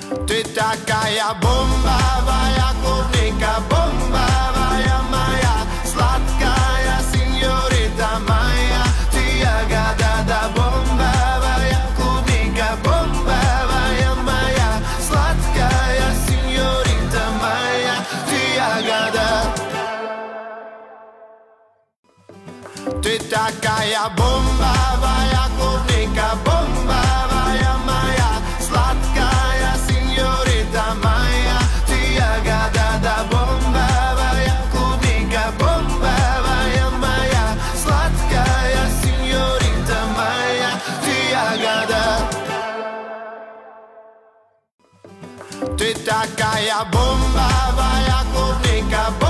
Ты такая бомбовая клубника, бомбовая моя, сладкая сеньорита моя. Ты ягода, да, бомбовая клубника, бомбовая моя, сладкая сеньорита моя. Ты ягода. Ты такая бомбовая клубника, бомбовая моя, сладкая сеньорита моя. Ты ягода, да, бомбовая клубника, бомбовая моя, сладкая сеньорита моя. Ты ягода. Ты такая бомбовая клубника.